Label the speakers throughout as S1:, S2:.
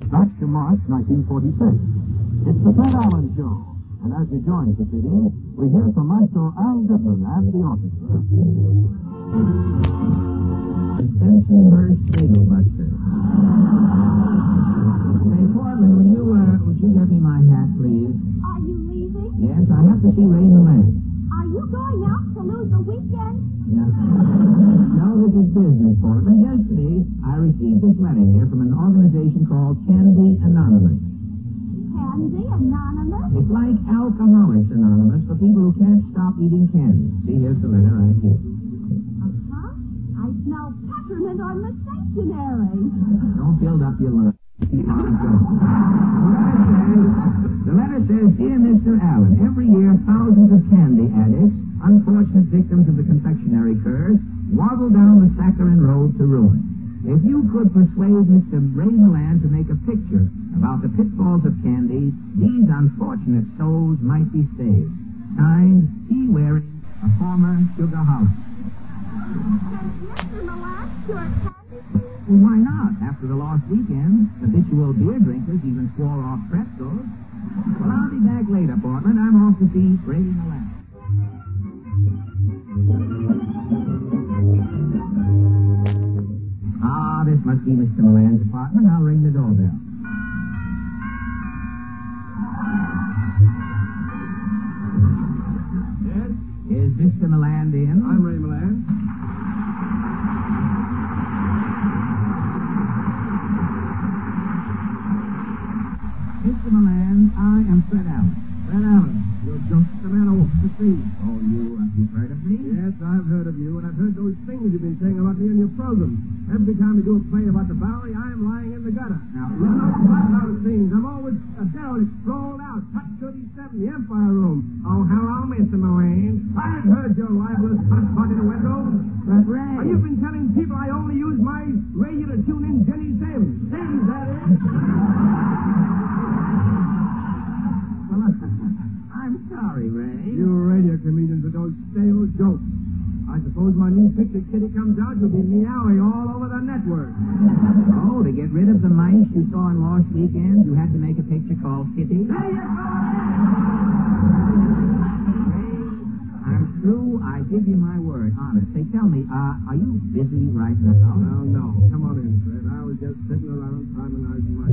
S1: back to March 1946. It's the Fred Allen Show. And as he joins the sitting, we hear from Maestro Al Dipman and the orchestra.
S2: Bensonhurst Bagel Buster. Hey, Portland, would you get me my hat, please?
S3: Are you leaving?
S2: Yes, I have to see Ray Milland.
S3: Are you going out to lose the weekend?
S2: No, this is business, Portland. Yesterday, I received this letter here from an organization called Candy Anonymous.
S3: Candy Anonymous?
S2: It's like Alcoholics Anonymous for people who can't stop eating candy. See, here's the letter right here.
S3: Uh-huh. I smell peppermint on the stationery.
S2: Don't build up your lungs. Keep on going. The letter says, Dear Mr. Allen, every year thousands of candy addicts, unfortunate victims of the confectionery curse, waddle down the saccharine road to ruin. If you could persuade Mr. Ray Milland to make a picture about the pitfalls of candy, these unfortunate souls might be saved. Signed, E. Waring, a former sugarholic.
S3: Mr. Milland, your candy?
S2: Well, why not? After the lost weekend, habitual beer drinkers even swore off pretzels. Well, I'll be back later, Portland. I'm off to see Ray Milland. This must be Mr. Milland's apartment. I'll ring the doorbell.
S4: Yes?
S2: Is Mr. Milland in?
S4: I'm Ray Milland.
S2: Mr. Milland, I am Fred Allen.
S4: Fred Allen, you're just the man I want to see.
S2: Oh, you've heard of me?
S4: Yes, I've heard of you, and I've heard those things you've been saying about me in your program. Every time you do a play about the Bowery, I am lying in the gutter.
S2: Now,
S4: you know what those things. I'm always a derelict, rolled out, cut 37, the Empire Room. Oh, hello, Mr. Milland. I've heard your libelous cut in the window.
S2: But Ray...
S4: Well, you've been telling people I only use my radio to tune in Jenny Sims. Sims, that is.
S2: I'm sorry, Ray.
S4: You radio comedians with those stale jokes. I suppose my new picture, Kitty Comes Out, will be meowing all over the network.
S2: Oh, to get rid of the mice you saw in Lost Weekend, you had to make a picture called Kitty?
S4: There you go!
S2: Ray, I'm through. I give you my word. Honest. Say, tell me, are you busy right now?
S4: Well, no. Come on in, Fred. I was just sitting around harmonizing my...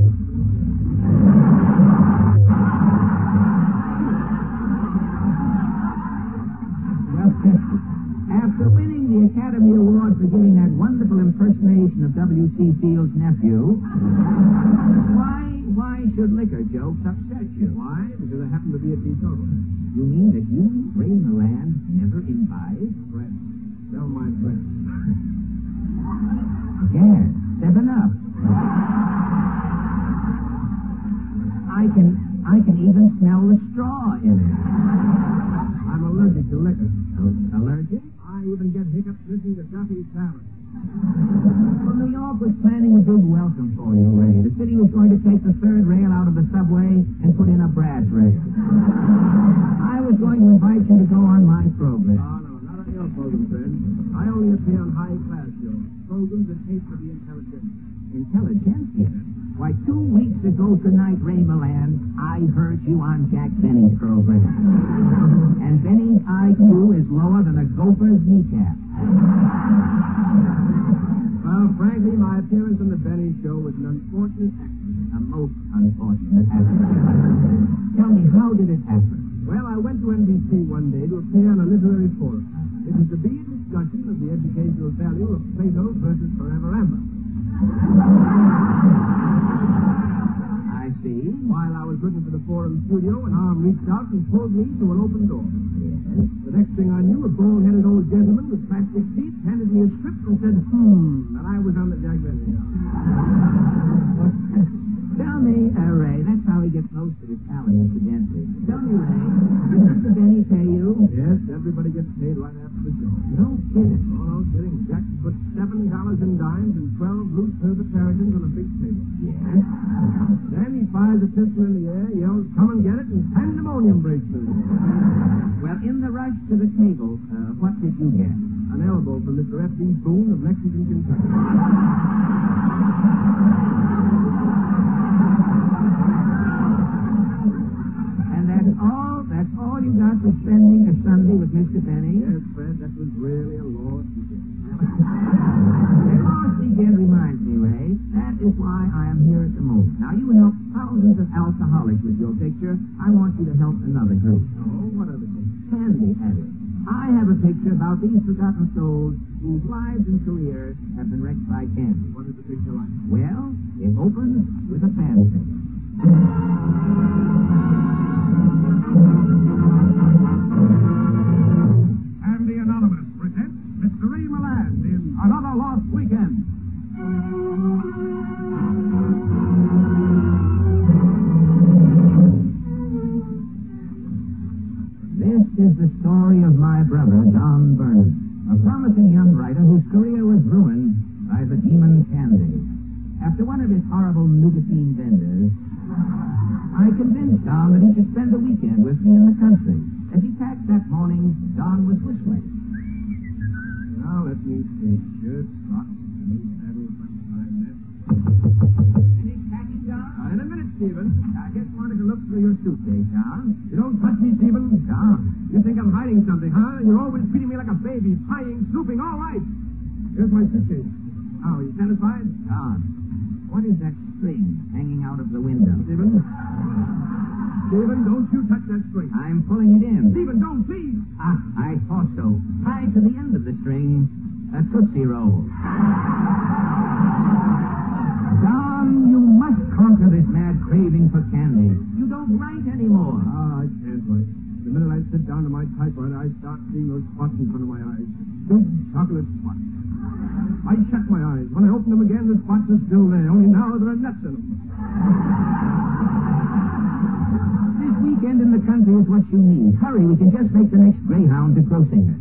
S2: After winning the Academy Award for giving that wonderful impersonation of W.C. Fields' nephew, why should liquor jokes upset you?
S4: Why? Because I happen to be a teetotaler.
S2: You mean that you, Ray Milland, never imbibe?
S4: Fred, tell my friend.
S2: Gas, 7-Up. I can even smell the straw in it.
S4: I'm allergic to liquor.
S2: Allergic?
S4: I even get hiccups listening to Duffy's salad.
S2: Well, New York was planning a big welcome for you, Ray. The city was going to take the third rail out of the subway and put in a brass rail. I was going to invite you to go on my program.
S4: Oh, no, not on your program, Fred. I only appear on high-class shows. Programs that hate for the intelligent.
S2: Intelligentsia? Why, 2 weeks ago tonight, Ray Milland, I heard you on Jack Benny's program. And Benny's IQ is lower than a gopher's kneecap.
S4: Well, frankly, my appearance on the Benny Show was an unfortunate accident.
S2: A most unfortunate accident. Tell me, how did it happen?
S4: Well, I went to NBC one day to appear on a literary forum. It was to be a discussion of the educational value of Plato versus Forever Amber.
S2: I see.
S4: While I was looking for the forum studio, an arm reached out and pulled me to an open door. The next thing I knew, a bald-headed old gentleman with plastic teeth handed me a script and said, and I was on the Jack Benny Show.
S2: Tell me, Ray, that's how he gets most of his talent, incidentally. Tell me, Ray, did Mr. Benny pay you?
S4: Yes, everybody gets paid right after the show.
S2: No kidding.
S4: Oh, no kidding. Jack put $7 in dimes and 12 loose Herbert Harringtons on a big table.
S2: Yes?
S4: Then he fires a pistol in the air, yells, come and get it, and pandemonium breaks loose.
S2: Well, in the rush to the table, what did you get?
S4: An elbow from Mr. F.D. Boone of Lexington, Kentucky.
S2: Mr. Penny?
S4: Yes, Fred, that was really a lost weekend.
S2: A lost weekend reminds me, Ray. That is why I am here at the moment. Now, you help thousands of alcoholics with your picture. I want you to help another group.
S4: Oh, what other thing?
S2: Candy addicts. I have a picture about these forgotten souls whose lives and careers have been wrecked by candy.
S4: What is the picture like?
S2: Well, it opens with a pancake.
S1: And the Anonymous presents Mr. Ray Milland in Another Lost Weekend.
S2: This is the story of my brother, Don Vernon, a promising young writer whose career was ruined by the demon candy. After one of his horrible nicotine vendors, I convinced Don that he should spend the weekend with me in the country. As he packed that morning, Don was whistling.
S4: Now, let me see. Shirt, socks, any saddle,
S2: Any packing, Don?
S4: In a minute, Stephen. I just wanted to look through your suitcase,
S2: Don?
S4: You don't trust me, Stephen?
S2: Don?
S4: You think I'm hiding something, huh? You're always treating me like a baby, prying, snooping, all right. Here's my suitcase. Now, are you satisfied?
S2: Don, what is that string hanging out of the window?
S4: Stephen? Stephen, don't you touch that string.
S2: I'm pulling it in.
S4: Stephen, don't, please.
S2: Ah, I thought so. Tied to the end of the string, a Tootsie Roll. Don, you must conquer this mad craving for candy. You don't write anymore.
S4: I can't write. The minute I sit down to my typewriter, I start seeing those spots in front of my eyes. Big chocolate spots. I shut my eyes. When I open them again, the spots are still there. Only now there are nuts in them.
S2: This weekend in the country is what you need. Hurry, we can just make the next Greyhound to Grosinger.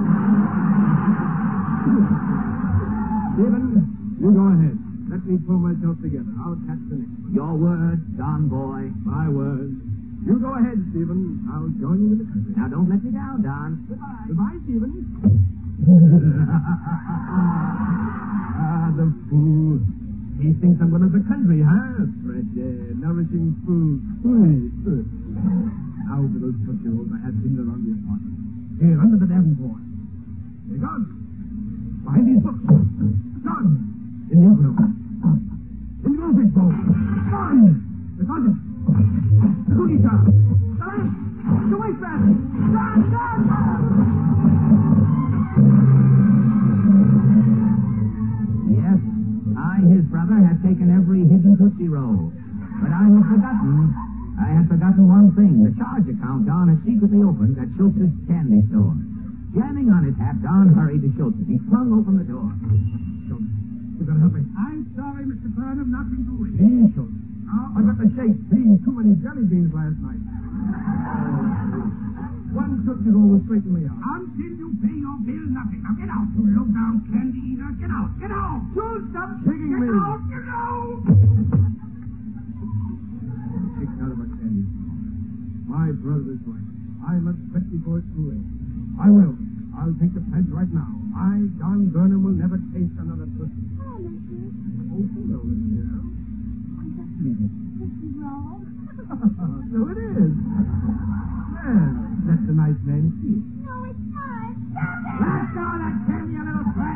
S4: Stephen, you go ahead. Let me pull myself together. I'll catch the next one.
S2: Your word, Don boy.
S4: My word. You go ahead, Stephen. I'll join you in the country.
S2: Now, don't let me down, Don.
S4: Goodbye. Goodbye, Stephen. The fool. He thinks I'm going to the country, huh? Fresh air, nourishing food. Now for those Tootsie Rolls I had pinned around the apartment. Here, under the davenport. Here goes. Behind these books. John. In the envelope. In the grocery store. John. The closet. The cookie jar. The wastebasket. John.
S2: Yes, I, his brother, had taken every hidden Tootsie Roll. But I had forgotten one thing. The charge account Don had secretly opened at Schultz's candy store. Jamming on his hat, Don hurried to Schultz's. He flung open the door.
S4: Schultz, you gotta help me.
S1: I'm sorry, Mr. Burnham, nothing to eat.
S4: Hey, Schultz. I got the shake. Eating too many jelly beans last night. One Tootsie Roll will straighten me out.
S1: Until you pay your bill, nothing. Now get out, you low-down candy eater. Get out, get out.
S4: Schultz, stop shaking me.
S1: Get out, get out.
S4: Kicked out of a candy. My brother is right. I must quit before it's too late. I will. I'll take the pledge right now. I, Don Burnham, will never taste another Tootsie.
S3: Oh, monsieur.
S4: Oh, hello, Lydia.
S3: Tootsie Roll.
S4: So it is. Well, that's a nice name, too.
S3: No, it's not.
S1: Let go of that candy, you little brat.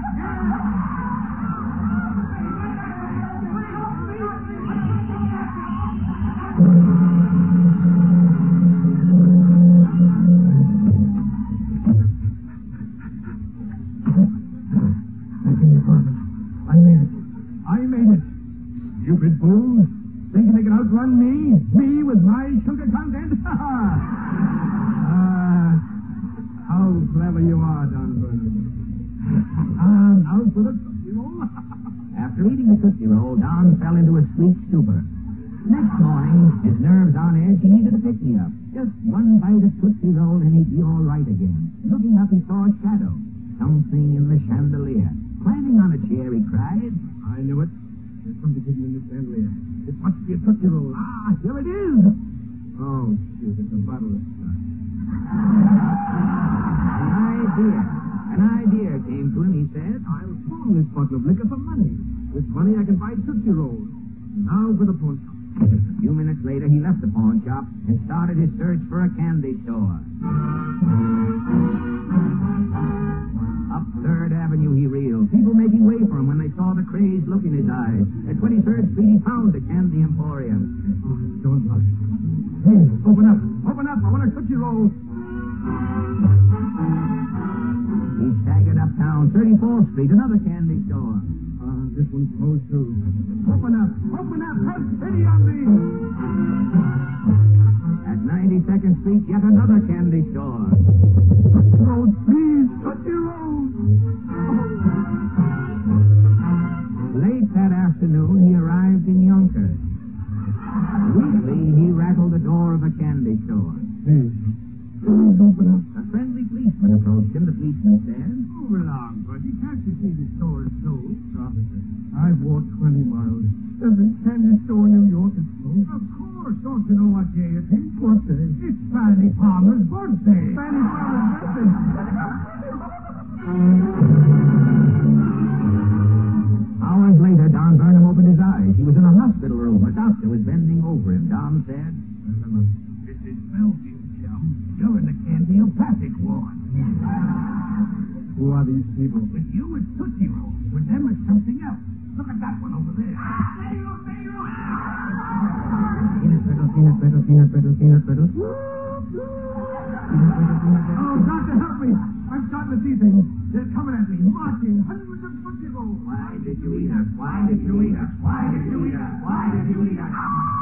S4: I made it. Stupid fools. Thinking they can outrun me? Me with my sugar content? How clever you are, Don Burnham. Now for the Tootsie Roll.
S2: After eating the Tootsie Roll, Don fell into a sweet stupor. Next morning, his nerves on edge, he needed a pick-me-up. Just one bite of Tootsie Roll and he'd be all right again. Looking up, he saw a shadow. Something in the chandelier. Climbing on a chair, he cried.
S4: I knew it. There's something hidden in this chandelier. It must be a Tootsie Roll. Here it is. Oh, shoot, it's a bottle of scotch.
S2: An idea came to him, he said.
S4: I'll pawn this bottle of liquor for money. With money, I can buy Tootsie Rolls. Now for the pawn shop.
S2: A few minutes later, he left the pawn shop and started his search for a candy store. Up 3rd Avenue he reeled, people making way for him when they saw the crazed look in his eyes. At 23rd Street, he found the Candy Emporium.
S4: Don't rush. Hey, open up. Open up. I want a Tootsie Roll.
S2: He staggered uptown 34th Street, another candy store.
S4: This one's closed, too. Open up. Open up. Have pity on me.
S2: At 92nd Street, yet another candy store.
S4: Roll, please. Tootsie Roll.
S2: Late that afternoon, he arrived in Yonkers. Weakly, he rattled the door of a candy store.
S4: Hey, please open up.
S2: A friendly policeman approached him. The policeman said,
S4: Move along, buddy. Can't you see the store is closed? Officer, I've walked 20 miles. Every candy store in New York is closed. Of course. Don't you know what day it is? What day? It's Fanny Palmer's birthday. Fanny Palmer's birthday.
S2: Hours later, Don Burnham opened his eyes. He was in a hospital room. A doctor was bending over him. Don said,
S4: This is Melville, chum. You're in the candyopathic ward. Who are these people? With you, it's Tootsie Roll. With them, it's something else. Look at that one over there. Peanut brittle, peanut brittle, peanut brittle, peanut brittle. Oh, doctor, help me. I'm starting to see things. They're coming at me, marching. Hundreds of Tootsie Rolls.
S2: Why did you eat us? Why did you eat us? Why did you eat us? Why did you eat us?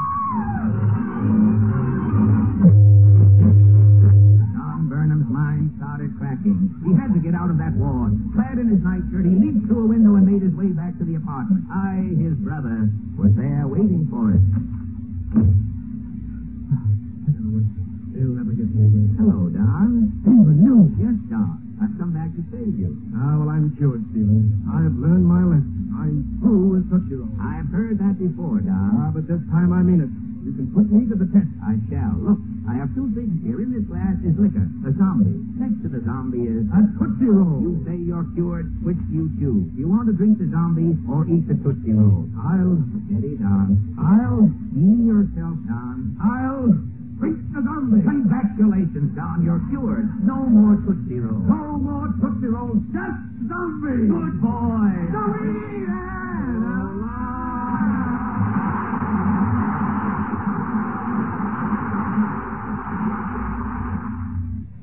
S2: Don Burnham's mind started cracking. He had to get out of that ward. Clad in his nightshirt, he leaped through a window and made his way back to the apartment. His brother, was there waiting for us.
S4: They'll never get me again.
S2: Hello, Don.
S4: Stephen, you?
S2: Yes, Don. I've come back to save you.
S4: Well, I'm cured, Stephen. I've learned my lesson. I'm through with Tootsie Roll.
S2: I've heard that before, Don.
S4: But this time I mean it. You can put me to the test.
S2: I shall. Look, I have 2 things here. In this glass is liquor, a zombie. Next to the zombie is
S4: A Tootsie Roll.
S2: You say you're cured. Which do you choose? Do you want to drink the zombie or eat the Tootsie Roll?
S4: I'll
S2: Steady, Don. Knee yourself, Don.
S4: drink the zombie.
S2: Congratulations, Don. You're cured. No more Tootsie Roll.
S4: No more Tootsie Rolls. Just zombie.
S2: Good boy.
S4: Zombie!